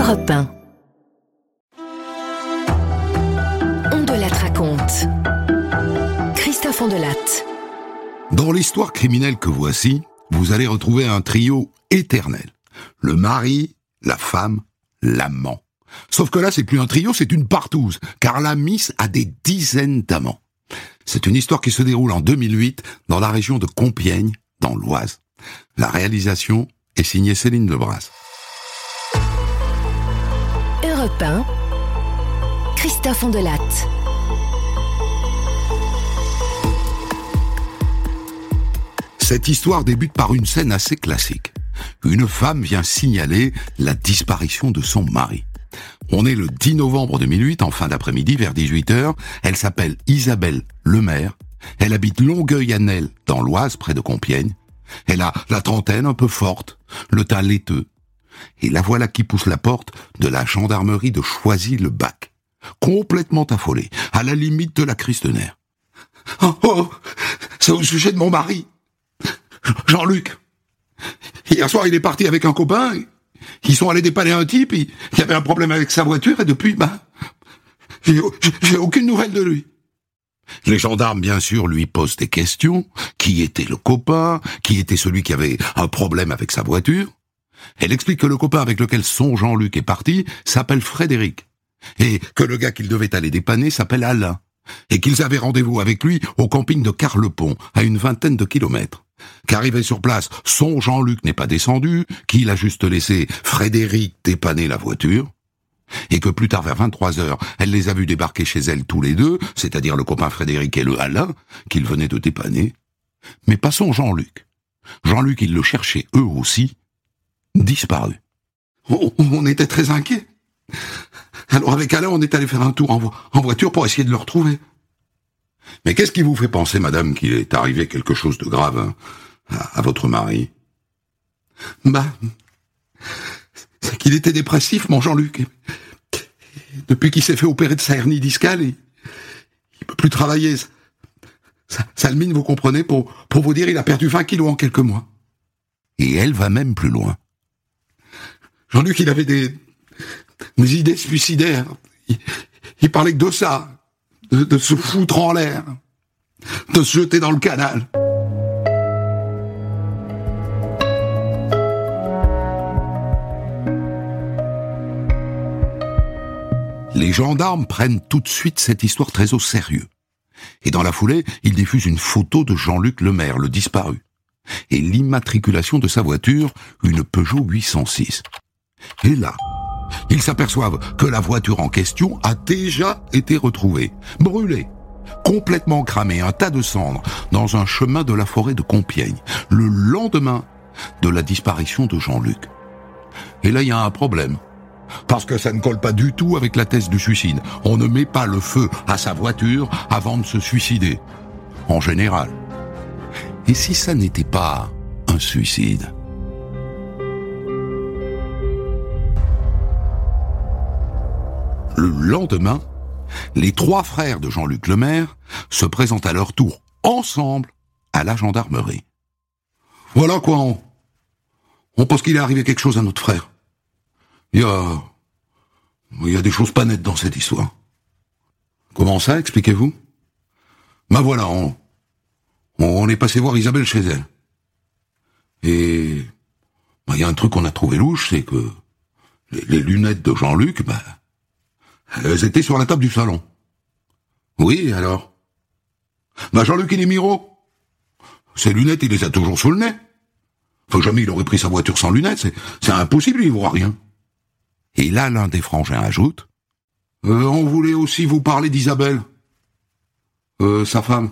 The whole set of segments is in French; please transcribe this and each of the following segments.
Europe 1. On de la raconte. Christophe Ondelatte. Dans l'histoire criminelle que voici, vous allez retrouver un trio éternel. Le mari, la femme, l'amant. Sauf que là, c'est plus un trio, c'est une partouze, car la miss a des dizaines d'amants. C'est une histoire qui se déroule en 2008 dans la région de Compiègne, dans l'Oise. La réalisation est signée Céline Lebras. Europe 1. Christophe Ondelatte. Cette histoire débute par une scène assez classique. Une femme vient signaler la disparition de son mari. On est le 10 novembre 2008, en fin d'après-midi, vers 18h. Elle s'appelle Isabelle Lemaire. Elle habite Longueuil-Annel, dans l'Oise, près de Compiègne. Elle a la trentaine, un peu forte, le teint laiteux. Et la voilà qui pousse la porte de la gendarmerie de Choisy-le-Bac. Complètement affolée, à la limite de la crise de nerfs. « Oh, c'est au sujet de mon mari, Jean-Luc. Hier soir, il est parti avec un copain. Ils sont allés dépanner un type. Il y avait un problème avec sa voiture et depuis, j'ai aucune nouvelle de lui. » Les gendarmes, bien sûr, lui posent des questions. Qui était le copain? Qui était celui qui avait un problème avec sa voiture? Elle explique que le copain avec lequel son Jean-Luc est parti s'appelle Frédéric. Et que le gars qu'il devait aller dépanner s'appelle Alain. Et qu'ils avaient rendez-vous avec lui au camping de Carlepont, à une vingtaine de kilomètres. Qu'arrivé sur place, son Jean-Luc n'est pas descendu, qu'il a juste laissé Frédéric dépanner la voiture, et que plus tard, vers 23h, elle les a vus débarquer chez elle tous les deux, c'est-à-dire le copain Frédéric et le Alain, qu'ils venaient de dépanner, mais pas son Jean-Luc. Jean-Luc, ils le cherchaient eux aussi, disparu. On était très inquiets. Alors avec Alain, on est allé faire un tour en voiture pour essayer de le retrouver. Mais qu'est-ce qui vous fait penser, madame, qu'il est arrivé quelque chose de grave à votre mari? C'est qu'il était dépressif, mon Jean-Luc. Depuis qu'il s'est fait opérer de sa hernie discale, il peut plus travailler. Ça le mine, vous comprenez, pour vous dire, il a perdu 20 kilos en quelques mois. Et elle va même plus loin. Jean-Luc, il avait des idées suicidaires. Il parlait que de ça. De se foutre en l'air, de se jeter dans le canal. Les gendarmes prennent tout de suite cette histoire très au sérieux. Et dans la foulée, ils diffusent une photo de Jean-Luc Lemaire, le disparu, et l'immatriculation de sa voiture, une Peugeot 806. Et là, ils s'aperçoivent que la voiture en question a déjà été retrouvée, brûlée, complètement cramée, un tas de cendres, dans un chemin de la forêt de Compiègne, le lendemain de la disparition de Jean-Luc. Et là, il y a un problème, parce que ça ne colle pas du tout avec la thèse du suicide. On ne met pas le feu à sa voiture avant de se suicider, en général. Et si ça n'était pas un suicide ? Le lendemain, les trois frères de Jean-Luc Lemaire se présentent à leur tour, ensemble, à la gendarmerie. Voilà quoi, on pense qu'il est arrivé quelque chose à notre frère. Il y a des choses pas nettes dans cette histoire. Comment ça, expliquez-vous? Voilà, on est passé voir Isabelle chez elle. Et il y a un truc qu'on a trouvé louche, c'est que les lunettes de Jean-Luc, elles étaient sur la table du salon. Oui, alors? Jean-Luc, il est miro. Ses lunettes, il les a toujours sous le nez. Jamais il aurait pris sa voiture sans lunettes, c'est impossible, il voit rien. Et là, l'un des frangins ajoute, on voulait aussi vous parler d'Isabelle. Sa femme.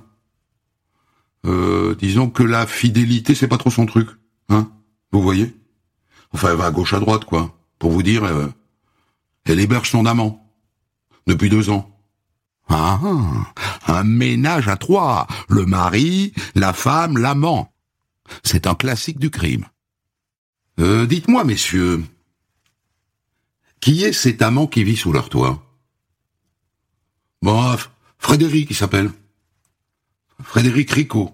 Disons que la fidélité, c'est pas trop son truc, hein? Vous voyez? Enfin, elle va à gauche à droite, quoi. Pour vous dire, elle héberge son amant. Depuis 2 ans. Un ménage à 3. Le mari, la femme, l'amant. C'est un classique du crime. Dites-moi, messieurs, qui est cet amant qui vit sous leur toit? Frédéric, il s'appelle. Frédéric Ricot.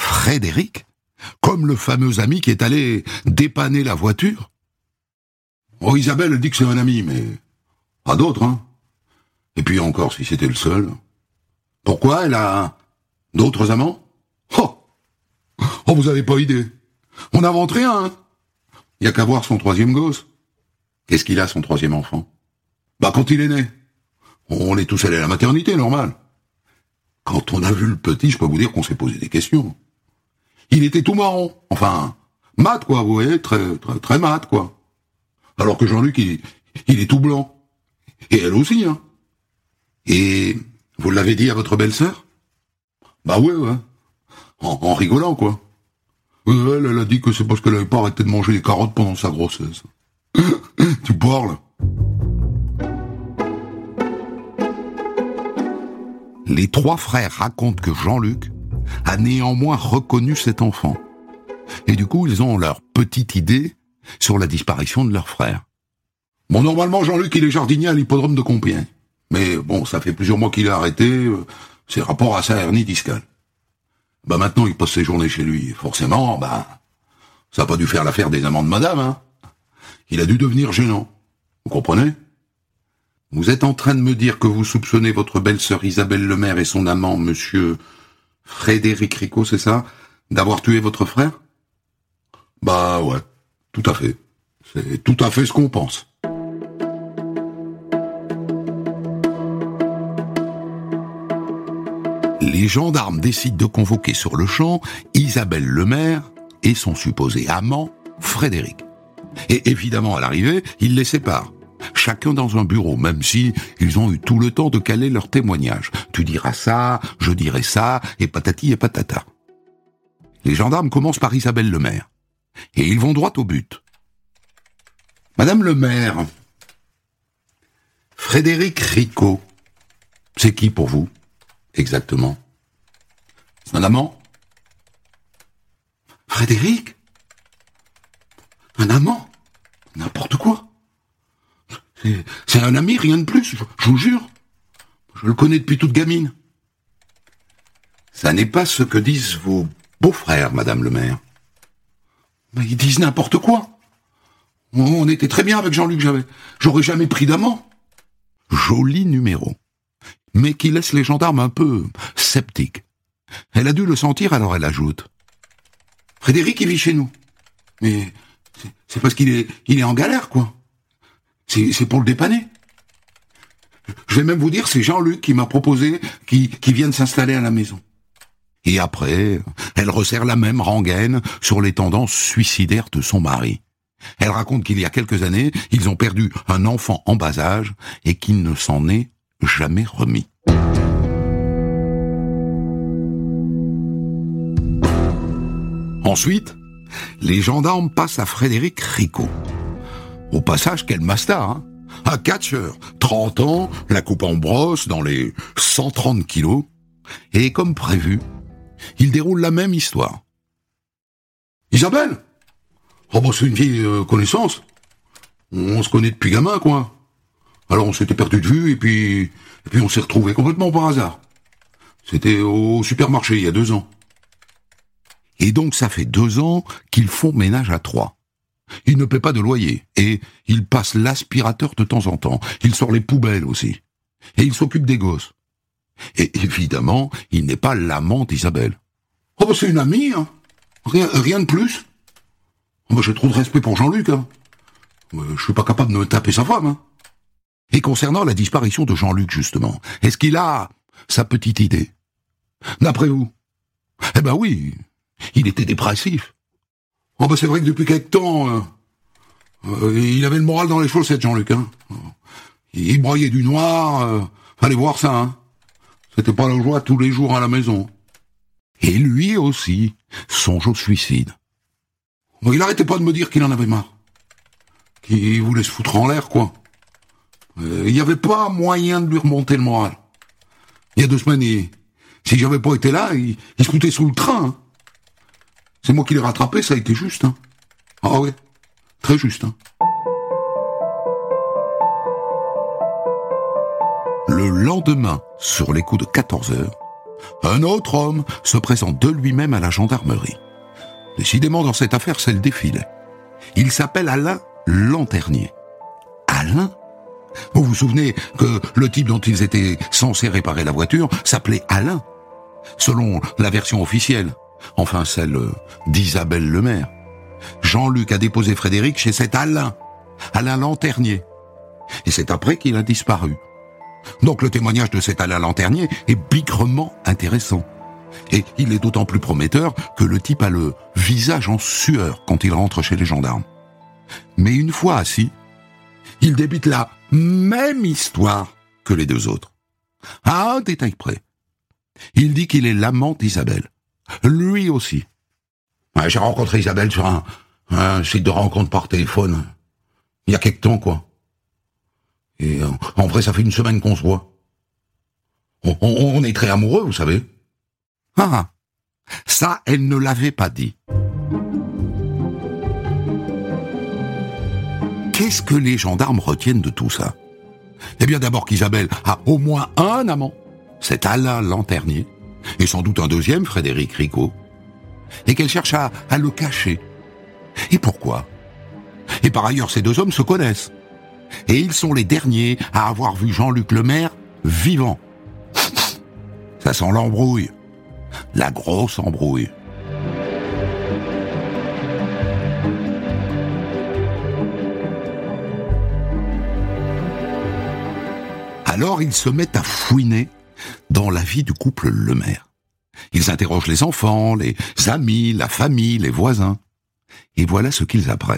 Frédéric? Comme le fameux ami qui est allé dépanner la voiture? Oh, Isabelle, elle dit que c'est un ami, mais pas d'autres, hein. Et puis encore, si c'était le seul. Pourquoi elle a d'autres amants? Oh, vous avez pas idée. On n'invente rien, hein. Y a qu'à voir son troisième gosse. Qu'est-ce qu'il a, son troisième enfant? Bah, quand il est né. On est tous allés à la maternité, normal. Quand on a vu le petit, je peux vous dire qu'on s'est posé des questions. Il était tout marron. Enfin, mat, quoi, vous voyez, très mat, quoi. Alors que Jean-Luc, il est tout blanc. Et elle aussi, hein. Et vous l'avez dit à votre belle-sœur? Bah ouais. En rigolant, quoi. Elle a dit que c'est parce qu'elle avait pas arrêté de manger des carottes pendant sa grossesse. Tu parles? Les trois frères racontent que Jean-Luc a néanmoins reconnu cet enfant. Et du coup, ils ont leur petite idée sur la disparition de leur frère. Bon, normalement, Jean-Luc, il est jardinier à l'hippodrome de Compiègne. Mais bon, ça fait plusieurs mois qu'il a arrêté, c'est rapport à sa hernie discale. Bah maintenant, il passe ses journées chez lui. Forcément, ça a pas dû faire l'affaire des amants de madame, hein. Il a dû devenir gênant. Vous comprenez? Vous êtes en train de me dire que vous soupçonnez votre belle-sœur Isabelle Lemaire et son amant, monsieur Frédéric Ricot, c'est ça, d'avoir tué votre frère? Bah ouais, tout à fait. C'est tout à fait ce qu'on pense. Les gendarmes décident de convoquer sur le champ Isabelle Lemaire et son supposé amant, Frédéric. Et évidemment, à l'arrivée, ils les séparent. Chacun dans un bureau, même si ils ont eu tout le temps de caler leur témoignage. Tu diras ça, je dirai ça, et patati et patata. Les gendarmes commencent par Isabelle Lemaire. Et ils vont droit au but. Madame Lemaire, Frédéric Ricot, c'est qui pour vous, exactement? C'est un amant? Frédéric? Un amant? N'importe quoi. C'est un ami, rien de plus, je vous jure. Je le connais depuis toute gamine. Ça n'est pas ce que disent vos beaux-frères, Madame Lemaire. Mais ils disent n'importe quoi. On était très bien avec Jean-Luc, j'aurais jamais pris d'amant. Joli numéro. Mais qui laisse les gendarmes un peu sceptiques. Elle a dû le sentir, alors elle ajoute. Frédéric, il vit chez nous. Mais c'est parce qu'il est en galère, quoi. C'est pour le dépanner. Je vais même vous dire, c'est Jean-Luc qui m'a proposé qu'il vienne s'installer à la maison. Et après, elle resserre la même rengaine sur les tendances suicidaires de son mari. Elle raconte qu'il y a quelques années, ils ont perdu un enfant en bas âge et qu'il ne s'en est jamais remis. Ensuite, les gendarmes passent à Frédéric Ricot. Au passage, quel masta, hein? Un catcheur, 30 ans, la coupe en brosse, dans les 130 kilos. Et comme prévu, il déroule la même histoire. Isabelle? Oh bah c'est une vieille connaissance. On se connaît depuis gamin, quoi. Alors on s'était perdu de vue, et puis on s'est retrouvés complètement par hasard. C'était au supermarché, il y a 2 ans. Et donc ça fait 2 ans qu'ils font ménage à 3. Il ne paie pas de loyer, et il passe l'aspirateur de temps en temps. Il sort les poubelles aussi. Et il s'occupe des gosses. Et évidemment, il n'est pas l'amant d'Isabelle. Oh bah c'est une amie, hein. Rien de plus. Oh bah j'ai trop de respect pour Jean-Luc, hein. Je suis pas capable de me taper sa femme, hein. Et concernant la disparition de Jean-Luc, justement, est-ce qu'il a sa petite idée? D'après vous? Eh ben oui, il était dépressif. Oh bah c'est vrai que depuis quelque temps, il avait le moral dans les chaussettes, Jean-Luc, hein. Il broyait du noir, fallait voir ça, hein. C'était pas la joie tous les jours à la maison. Et lui aussi songe au suicide. Bon, il arrêtait pas de me dire qu'il en avait marre. Qu'il voulait se foutre en l'air, quoi. Il n'y avait pas moyen de lui remonter le moral. Il y a 2 semaines, si j'avais pas été là, il se foutait sous le train, hein. C'est moi qui l'ai rattrapé, ça a été juste, hein. Ah ouais, très juste, hein. Le lendemain, sur les coups de 14 heures, un autre homme se présente de lui-même à la gendarmerie. Décidément, dans cette affaire, c'est le défilé. Il s'appelle Alain Lanternier. Alain. Vous vous souvenez que le type dont ils étaient censés réparer la voiture s'appelait Alain, selon la version officielle, enfin celle d'Isabelle Lemaire. Jean-Luc a déposé Frédéric chez cet Alain Lanternier. Et c'est après qu'il a disparu. Donc le témoignage de cet Alain Lanternier est bigrement intéressant. Et il est d'autant plus prometteur que le type a le visage en sueur quand il rentre chez les gendarmes. Mais une fois assis, il débite la même histoire que les deux autres. À un détail près. Il dit qu'il est l'amant d'Isabelle. Lui aussi. Ouais, j'ai rencontré Isabelle sur un site de rencontre par téléphone. Il y a quelque temps, quoi. Et en vrai, ça fait une semaine qu'on se voit. On est très amoureux, vous savez. Ah, ça, elle ne l'avait pas dit. Qu'est-ce que les gendarmes retiennent de tout ça? Eh bien d'abord qu'Isabelle a au moins un amant, c'est Alain Lanternier, et sans doute un deuxième, Frédéric Ricot, et qu'elle cherche à le cacher. Et pourquoi? Et par ailleurs, ces deux hommes se connaissent. Et ils sont les derniers à avoir vu Jean-Luc Lemaire vivant. Ça sent l'embrouille. La grosse embrouille. Alors ils se mettent à fouiner dans la vie du couple Lemaire. Ils interrogent les enfants, les amis, la famille, les voisins. Et voilà ce qu'ils apprennent.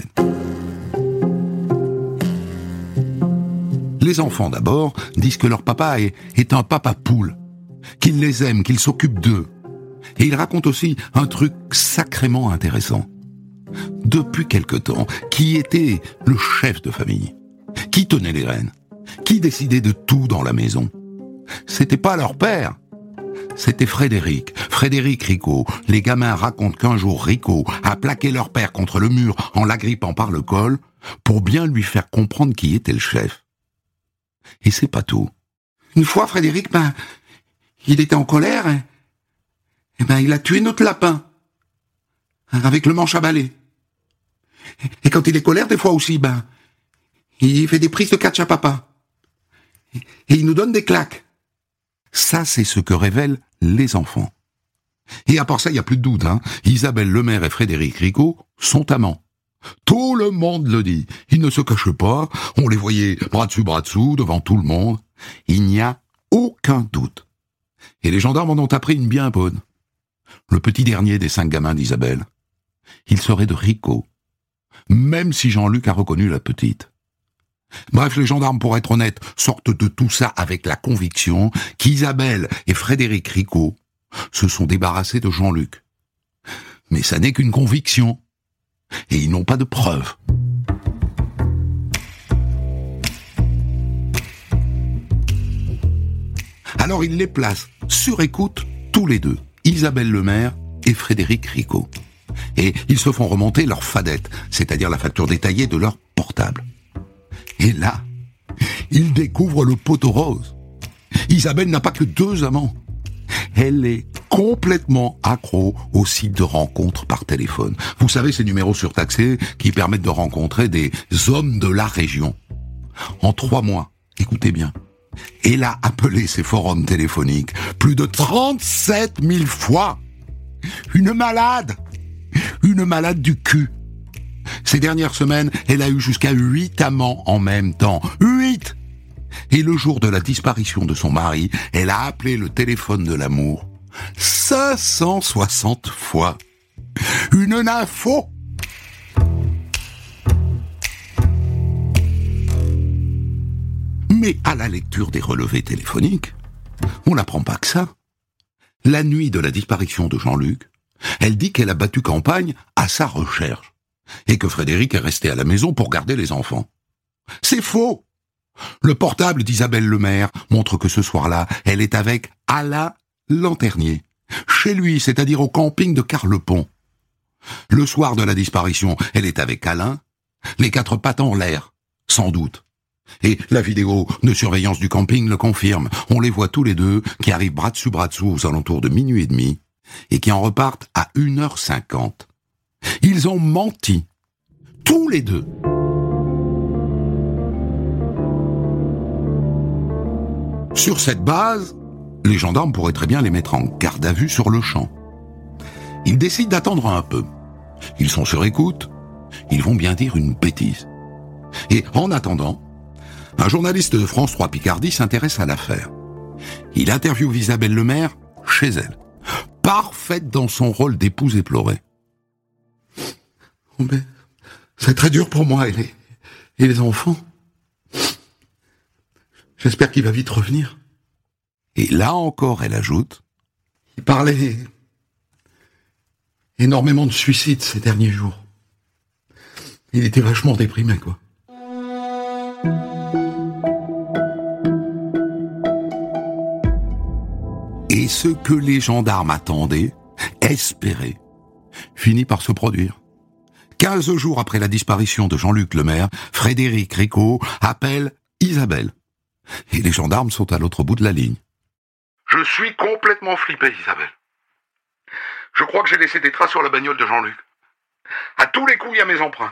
Les enfants d'abord disent que leur papa est un papa poule, qu'il les aime, qu'il s'occupe d'eux. Et ils racontent aussi un truc sacrément intéressant. Depuis quelque temps, qui était le chef de famille? Qui tenait les rênes? Qui décidait de tout dans la maison? C'était pas leur père. C'était Frédéric Ricot. Les gamins racontent qu'un jour Ricot a plaqué leur père contre le mur en l'agrippant par le col pour bien lui faire comprendre qui était le chef. Et c'est pas tout. Une fois, Frédéric, il était en colère et il a tué notre lapin avec le manche à balai. Et quand il est colère, des fois aussi, il fait des prises de catch à papa. Et il nous donne des claques. Ça, c'est ce que révèlent les enfants. Et à part ça, il n'y a plus de doute, Isabelle Lemaire et Frédéric Ricot sont amants. Tout le monde le dit. Ils ne se cachent pas. On les voyait bras dessous, devant tout le monde. Il n'y a aucun doute. Et les gendarmes en ont appris une bien bonne. Le petit dernier des 5 gamins d'Isabelle, il serait de Ricot. Même si Jean-Luc a reconnu la petite. Bref, les gendarmes, pour être honnêtes, sortent de tout ça avec la conviction qu'Isabelle et Frédéric Ricot se sont débarrassés de Jean-Luc. Mais ça n'est qu'une conviction. Et ils n'ont pas de preuves. Alors ils les placent sur écoute tous les deux, Isabelle Lemaire et Frédéric Ricot. Et ils se font remonter leur fadette, c'est-à-dire la facture détaillée de leur portable. Et là, ils découvrent le poteau rose. Isabelle n'a pas que 2 amants. Elle est complètement accro aux sites de rencontres par téléphone. Vous savez, ces numéros surtaxés qui permettent de rencontrer des hommes de la région. En 3 mois, écoutez bien, elle a appelé ces forums téléphoniques plus de 37 000 fois. Une malade du cul. Ces dernières semaines, elle a eu jusqu'à 8 amants en même temps. 8! Et le jour de la disparition de son mari, elle a appelé le téléphone de l'amour 560 fois. Une nympho! Mais à la lecture des relevés téléphoniques, on n'apprend pas que ça. La nuit de la disparition de Jean-Luc, elle dit qu'elle a battu campagne à sa recherche et que Frédéric est resté à la maison pour garder les enfants. C'est faux! Le portable d'Isabelle Lemaire montre que ce soir-là, elle est avec Alain Lanternier, chez lui, c'est-à-dire au camping de Carlepont. Le soir de la disparition, elle est avec Alain, les 4 pattes en l'air, sans doute. Et la vidéo de surveillance du camping le confirme. On les voit tous les deux qui arrivent bras dessous aux alentours de 00h30 et qui en repartent à 1h50. Ils ont menti. Tous les deux. Sur cette base, les gendarmes pourraient très bien les mettre en garde à vue sur le champ. Ils décident d'attendre un peu. Ils sont sur écoute, ils vont bien dire une bêtise. Et en attendant, un journaliste de France 3 Picardie s'intéresse à l'affaire. Il interviewe Isabelle Lemaire chez elle, parfaite dans son rôle d'épouse éplorée. Oh mais, c'est très dur pour moi et les enfants. J'espère qu'il va vite revenir. Et là encore, elle ajoute, il parlait énormément de suicides ces derniers jours. Il était vachement déprimé, quoi. Et ce que les gendarmes attendaient, espéraient, finit par se produire. 15 jours après la disparition de Jean-Luc Lemaire, Frédéric Ricot appelle Isabelle. Et les gendarmes sont à l'autre bout de la ligne. Je suis complètement flippé, Isabelle. Je crois que j'ai laissé des traces sur la bagnole de Jean-Luc. À tous les coups, il y a mes empreintes.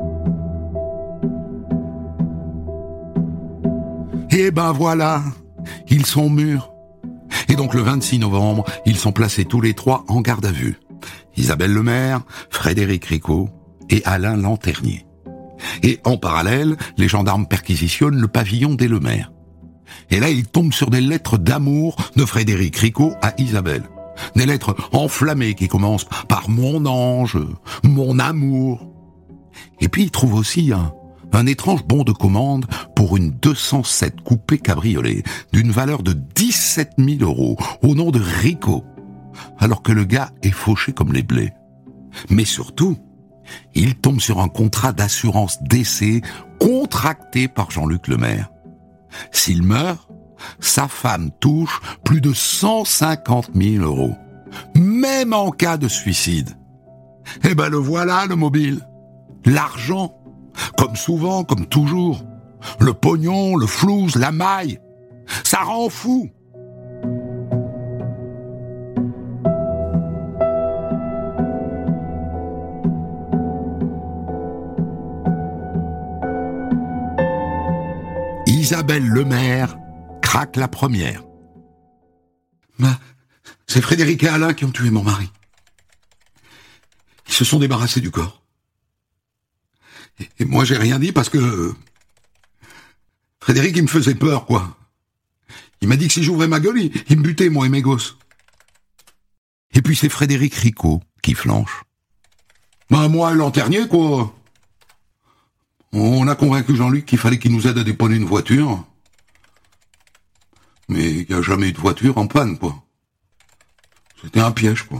Et ben voilà, ils sont mûrs. Et donc le 26 novembre, ils sont placés tous les trois en garde à vue. Isabelle Lemaire, Frédéric Ricot et Alain Lanternier. Et en parallèle, les gendarmes perquisitionnent le pavillon des Lemaire. Et là, ils tombent sur des lettres d'amour de Frédéric Ricot à Isabelle. Des lettres enflammées qui commencent par « mon ange »,« mon amour ». Et puis, ils trouvent aussi un étrange bon de commande pour une 207 coupé cabriolet d'une valeur de 17 000 € au nom de Ricot, alors que le gars est fauché comme les blés. Mais surtout, il tombe sur un contrat d'assurance décès contracté par Jean-Luc Lemaire. S'il meurt, sa femme touche plus de 150 000 €, même en cas de suicide. Eh ben le voilà, le mobile. L'argent, comme souvent, comme toujours. Le pognon, le flouze, la maille. Ça rend fou. Isabelle Lemaire craque la première. C'est Frédéric et Alain qui ont tué mon mari. Ils se sont débarrassés du corps. Et moi, j'ai rien dit parce que Frédéric, il me faisait peur, quoi. Il m'a dit que si j'ouvrais ma gueule, il me butait, moi et mes gosses. Et puis c'est Frédéric Ricot qui flanche. Moi et Lanternier, quoi. On a convaincu Jean-Luc qu'il fallait qu'il nous aide à dépanner une voiture. Mais il n'y a jamais eu de voiture en panne, quoi. C'était un piège, quoi.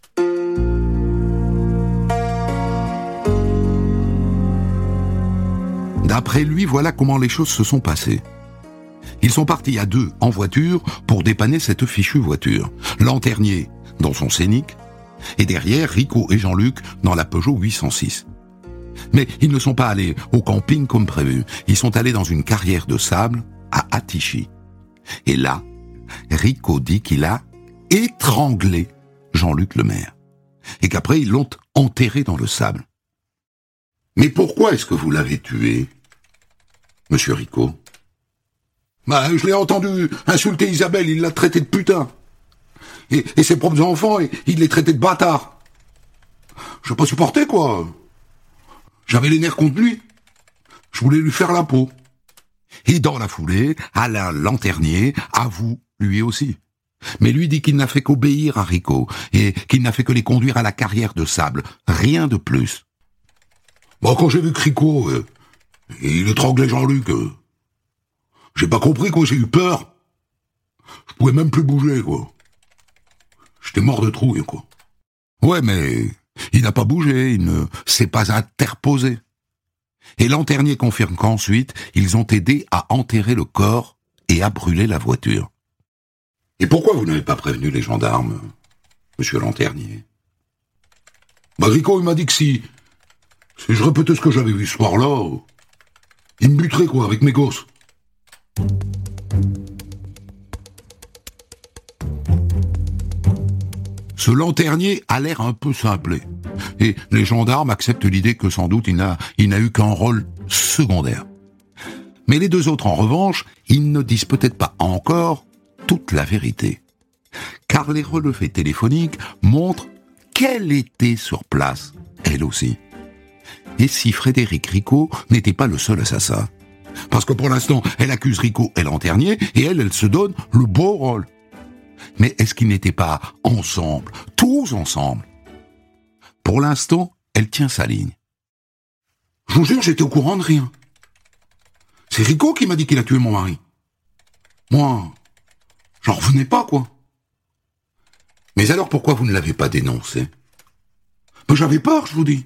D'après lui, voilà comment les choses se sont passées. Ils sont partis à deux en voiture pour dépanner cette fichue voiture. Lanternier dans son Scénic et derrière Ricot et Jean-Luc dans la Peugeot 806. Mais ils ne sont pas allés au camping comme prévu. Ils sont allés dans une carrière de sable à Attichy. Et là, Ricot dit qu'il a étranglé Jean-Luc Lemaire. Et qu'après, ils l'ont enterré dans le sable. Mais pourquoi est-ce que vous l'avez tué, monsieur Ricot? Je l'ai entendu insulter Isabelle, il l'a traité de putain. Et ses propres enfants, il les traitait de bâtards. Je n'ai pas supporté, quoi. J'avais les nerfs contre lui. Je voulais lui faire la peau. Et dans la foulée, Alain Lanternier avoue lui aussi. Mais lui dit qu'il n'a fait qu'obéir à Ricot et qu'il n'a fait que les conduire à la carrière de sable. Rien de plus. Quand j'ai vu que Ricot, il étranglait Jean-Luc, j'ai pas compris, quoi, j'ai eu peur. Je pouvais même plus bouger, quoi. J'étais mort de trouille, quoi. Ouais, mais il n'a pas bougé, il ne s'est pas interposé. Et Lanternier confirme qu'ensuite, ils ont aidé à enterrer le corps et à brûler la voiture. Et pourquoi vous n'avez pas prévenu les gendarmes, monsieur Lanternier? Ricot, il m'a dit que si je répétais ce que j'avais vu ce soir-là, il me buterait, quoi, avec mes gosses. Ce Lanternier a l'air un peu simplé. Et les gendarmes acceptent l'idée que sans doute il n'a eu qu'un rôle secondaire. Mais les deux autres, en revanche, ils ne disent peut-être pas encore toute la vérité. Car les relevés téléphoniques montrent qu'elle était sur place, elle aussi. Et si Frédéric Ricot n'était pas le seul assassin? Parce que pour l'instant, elle accuse Ricot et Lanternier, et elle se donne le beau rôle. Mais est-ce qu'ils n'étaient pas ensemble, tous ensemble? Pour l'instant, elle tient sa ligne. Je vous jure, j'étais au courant de rien. C'est Ricot qui m'a dit qu'il a tué mon mari. Moi, j'en revenais pas, quoi. Mais alors pourquoi vous ne l'avez pas dénoncé? Ben, j'avais peur, je vous dis.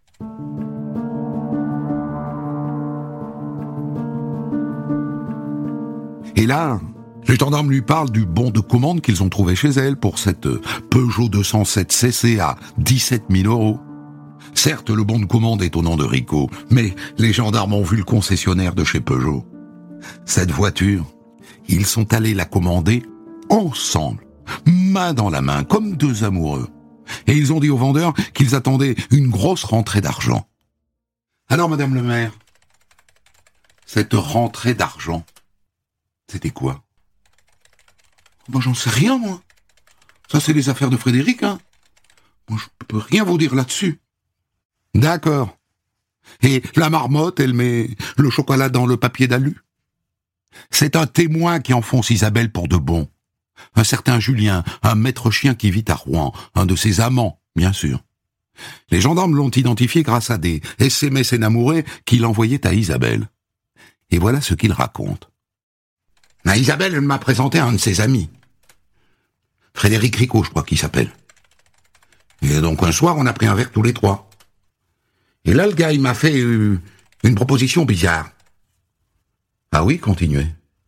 Et là, les gendarmes lui parlent du bon de commande qu'ils ont trouvé chez elle pour cette Peugeot 207 CC à 17 000 €. Certes, le bon de commande est au nom de Ricot, mais les gendarmes ont vu le concessionnaire de chez Peugeot. Cette voiture, ils sont allés la commander ensemble, main dans la main, comme deux amoureux. Et ils ont dit au vendeur qu'ils attendaient une grosse rentrée d'argent. Alors, Madame le maire, cette rentrée d'argent, c'était quoi? Moi, j'en sais rien, moi. Ça, c'est les affaires de Frédéric, hein. Moi, je peux rien vous dire là-dessus. D'accord. Et la marmotte, elle met le chocolat dans le papier d'alu? C'est un témoin qui enfonce Isabelle pour de bon. Un certain Julien, un maître chien qui vit à Rouen, un de ses amants, bien sûr. Les gendarmes l'ont identifié grâce à des SMS énamourés qu'il envoyait à Isabelle. Et voilà ce qu'il raconte. Isabelle, elle m'a présenté un de ses amis. Frédéric Ricot, je crois qu'il s'appelle. Et donc un soir, on a pris un verre tous les trois. Et là, le gars, il m'a fait une proposition bizarre. Ah oui, continuez.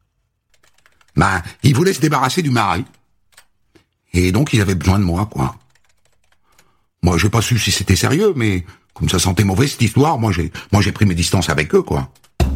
Il voulait se débarrasser du mari. Et donc, il avait besoin de moi, quoi. Moi, j'ai pas su si c'était sérieux, mais comme ça sentait mauvais, cette histoire, moi, j'ai pris mes distances avec eux, quoi.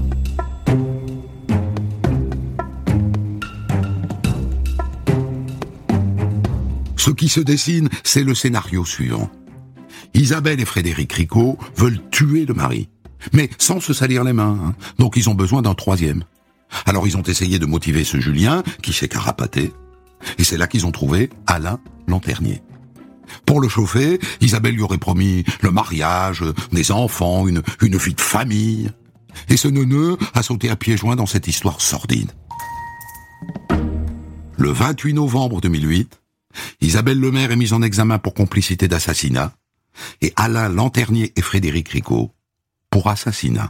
Ce qui se dessine, c'est le scénario suivant. Isabelle et Frédéric Ricot veulent tuer le mari, mais sans se salir les mains, hein. Donc ils ont besoin d'un troisième. Alors ils ont essayé de motiver ce Julien, qui s'est carapaté, et c'est là qu'ils ont trouvé Alain Lanternier. Pour le chauffer, Isabelle lui aurait promis le mariage, des enfants, une vie de famille. Et ce neuneu a sauté à pieds joints dans cette histoire sordide. Le 28 novembre 2008, Isabelle Lemaire est mise en examen pour complicité d'assassinat, et Alain Lanternier et Frédéric Ricot pour assassinat.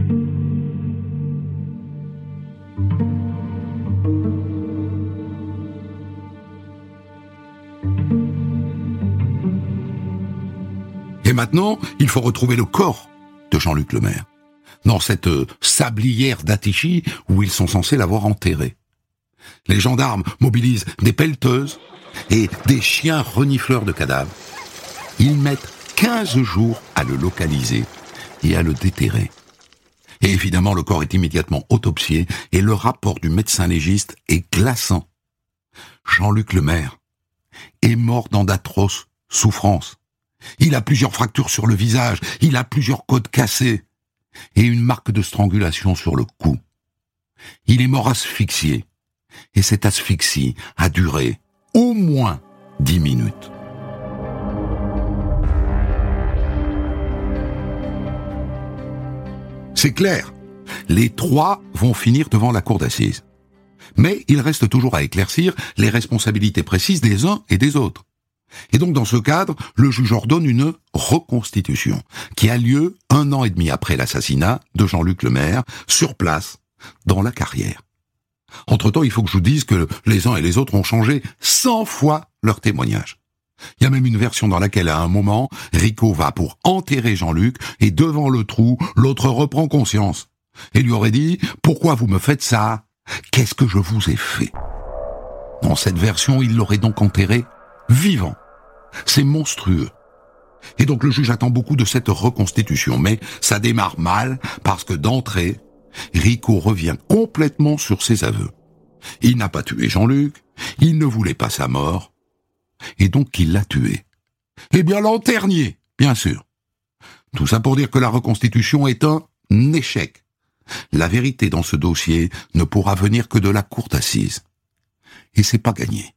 Et maintenant, il faut retrouver le corps de Jean-Luc Lemaire, dans cette sablière d'Attichy où ils sont censés l'avoir enterré. Les gendarmes mobilisent des pelleteuses et des chiens renifleurs de cadavres. Ils mettent 15 jours à le localiser et à le déterrer. Et évidemment, le corps est immédiatement autopsié et le rapport du médecin légiste est glaçant. Jean-Luc Lemaire est mort dans d'atroces souffrances. Il a plusieurs fractures sur le visage, il a plusieurs côtes cassées et une marque de strangulation sur le cou. Il est mort asphyxié et cette asphyxie a duré au moins 10 minutes. C'est clair, les trois vont finir devant la cour d'assises. Mais il reste toujours à éclaircir les responsabilités précises des uns et des autres. Et donc dans ce cadre, le juge ordonne une reconstitution qui a lieu 1 an et demi après l'assassinat de Jean-Luc Lemaire, sur place, dans la carrière. Entre-temps, il faut que je vous dise que les uns et les autres ont changé 100 fois leur témoignage. Il y a même une version dans laquelle, à un moment, Ricot va pour enterrer Jean-Luc, et devant le trou, l'autre reprend conscience. Et lui aurait dit « Pourquoi vous me faites ça? Qu'est-ce que je vous ai fait ?» Dans cette version, il l'aurait donc enterré vivant. C'est monstrueux. Et donc le juge attend beaucoup de cette reconstitution, mais ça démarre mal, parce que d'entrée, Ricot revient complètement sur ses aveux. Il n'a pas tué Jean-Luc, il ne voulait pas sa mort, et donc il l'a tué. Eh bien Lanternier, bien sûr. Tout ça pour dire que la reconstitution est un échec. la vérité dans ce dossier ne pourra venir que de la cour d'assises. Et c'est pas gagné.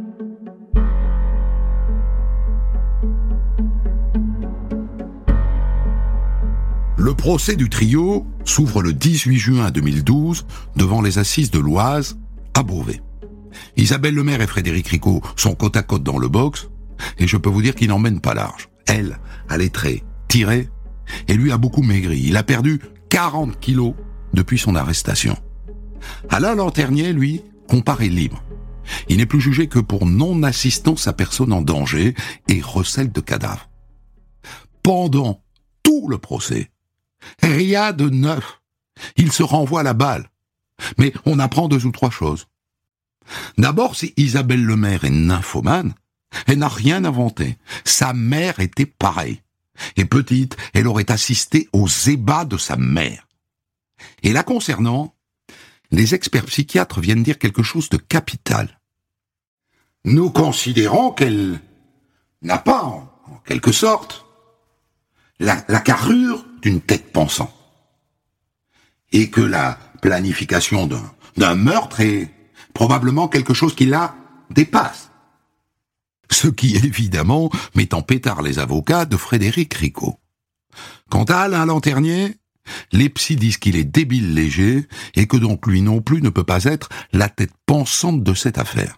Le procès du trio s'ouvre le 18 juin 2012 devant les assises de l'Oise, à Beauvais. Isabelle Lemaire et Frédéric Ricot sont côte à côte dans le box, et je peux vous dire qu'ils n'en mènent pas large. Elle a les traits tirés, et lui a beaucoup maigri. Il a perdu 40 kilos depuis son arrestation. Alain Lanternier, lui, comparaît libre. Il n'est plus jugé que pour non-assistance à personne en danger et recel de cadavres. Pendant tout le procès, rien de neuf. Il se renvoie la balle. Mais on apprend 2 ou 3 choses. D'abord, si Isabelle Lemaire est nymphomane, elle n'a rien inventé. Sa mère était pareille. Et petite, elle aurait assisté aux ébats de sa mère. Et la concernant, les experts psychiatres viennent dire quelque chose de capital. Nous considérons qu'elle n'a pas, en quelque sorte, la carrure d'une tête pensante. Et que la planification d'un meurtre est probablement quelque chose qui la dépasse. Ce qui, évidemment, met en pétard les avocats de Frédéric Ricot. Quant à Alain Lanternier, les psys disent qu'il est débile léger et que donc lui non plus ne peut pas être la tête pensante de cette affaire.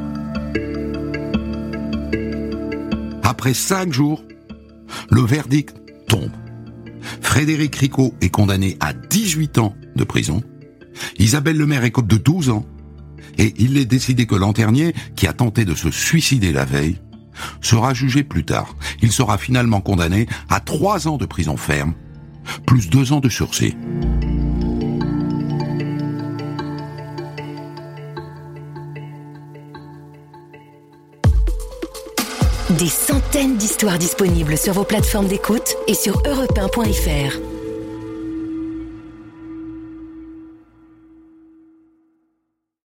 Après 5 jours, le verdict tombe. Frédéric Ricot est condamné à 18 ans de prison. Isabelle Lemaire écope de 12 ans. Et il est décidé que Lanternier, qui a tenté de se suicider la veille, sera jugé plus tard. Il sera finalement condamné à 3 ans de prison ferme, plus 2 ans de sursis. Des centaines d'histoires disponibles sur vos plateformes d'écoute et sur europe1.fr.